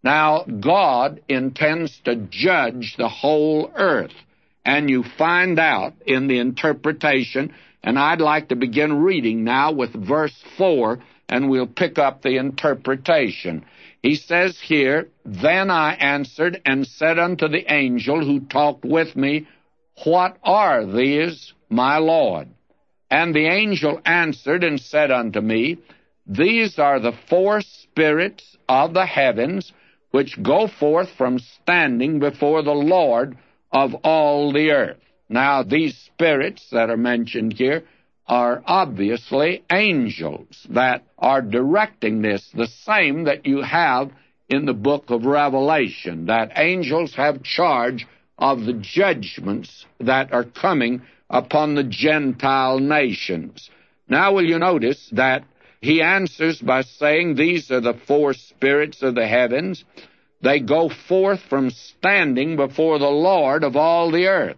Now, God intends to judge the whole earth, and you find out in the interpretation, and I'd like to begin reading now with verse 4, and we'll pick up the interpretation. He says here, "Then I answered and said unto the angel who talked with me, What are these, my Lord? And the angel answered and said unto me, These are the four spirits of the heavens, which go forth from standing before the Lord of all the earth." Now, these spirits that are mentioned here are obviously angels that are directing this, the same that you have in the book of Revelation, that angels have charge of the judgments that are coming upon the Gentile nations. Now, will you notice that he answers by saying, "These are the four spirits of the heavens. They go forth from standing before the Lord of all the earth."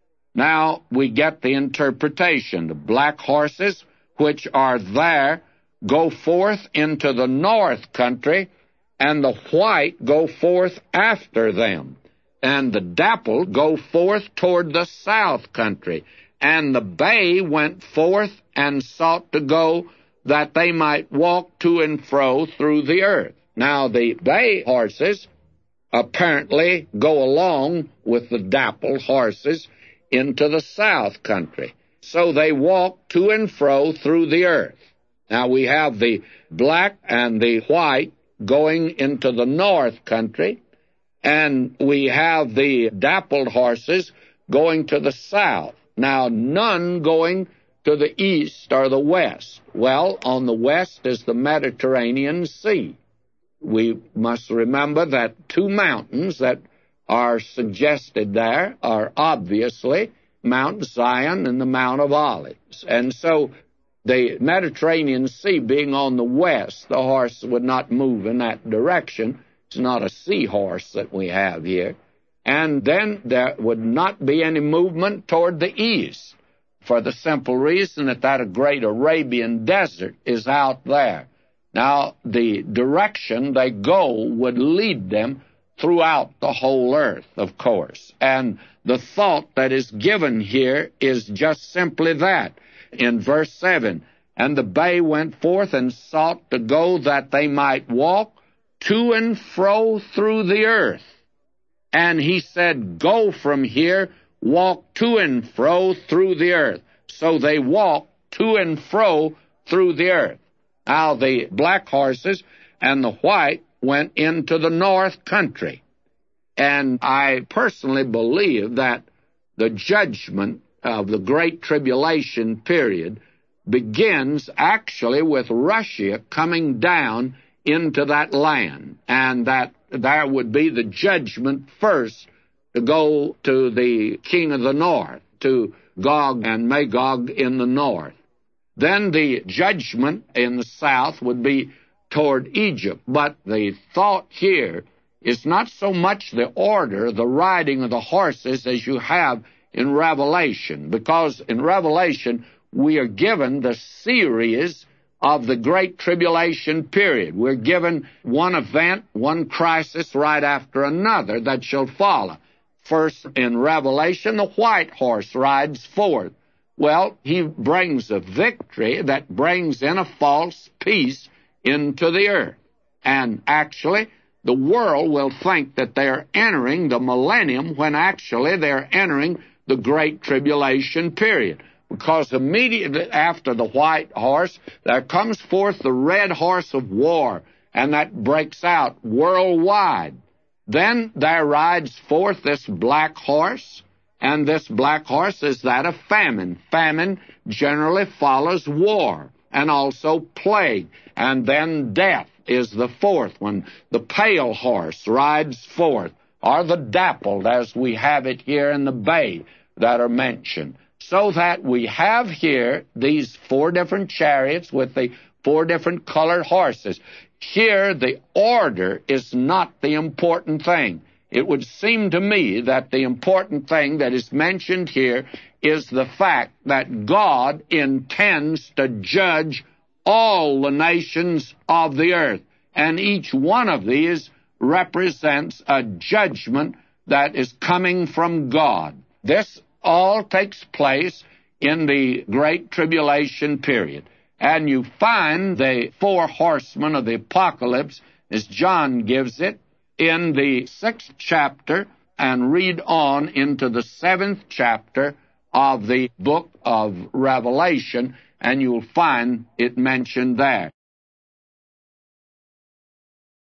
Now, we get the interpretation. The black horses, which are there, go forth into the north country, and the white go forth after them. And the dappled go forth toward the south country. And the bay went forth and sought to go, that they might walk to and fro through the earth. Now, the bay horses apparently go along with the dappled horses into the south country. So they walk to and fro through the earth. Now, we have the black and the white going into the north country, and we have the dappled horses going to the south. Now, none going to the east or the west. Well, on the west is the Mediterranean Sea. We must remember that two mountains that are suggested there are obviously Mount Zion and the Mount of Olives. And so the Mediterranean Sea being on the west, the horse would not move in that direction. It's not a seahorse that we have here. And then there would not be any movement toward the east, for the simple reason that great Arabian desert is out there. Now, the direction they go would lead them throughout the whole earth, of course. And the thought that is given here is just simply that. In verse 7, "And the bay went forth and sought to go, that they might walk to and fro through the earth. And he said, Go from here, walk to and fro through the earth." So they walked to and fro through the earth. Now, the black horses and the white went into the north country. And I personally believe that the judgment of the Great Tribulation period begins actually with Russia coming down into that land, and that there would be the judgment first to go to the king of the north, to Gog and Magog in the north. Then the judgment in the south would be toward Egypt. But the thought here is not so much the order, the riding of the horses as you have in Revelation, because in Revelation we are given the series of the Great Tribulation period. We're given one event, one crisis right after another that shall follow. First, in Revelation, the white horse rides forth. Well, he brings a victory that brings in a false peace into the earth. And actually, the world will think that they're entering the millennium when actually they're entering the Great Tribulation period. Because immediately after the white horse, there comes forth the red horse of war, and that breaks out worldwide. Then there rides forth this black horse, and this black horse is that of famine. Famine generally follows war, and also plague, and then death is the fourth one. The pale horse rides forth, or the dappled, as we have it here in the bay that are mentioned. So that we have here these four different chariots with the four different colored horses. Here, the order is not the important thing. It would seem to me that the important thing that is mentioned here is the fact that God intends to judge all the nations of the earth, and each one of these represents a judgment that is coming from God. This all takes place in the Great Tribulation period. And you find the four horsemen of the apocalypse, as John gives it, in the 6th chapter, and read on into the 7th chapter of the book of Revelation, and you'll find it mentioned there.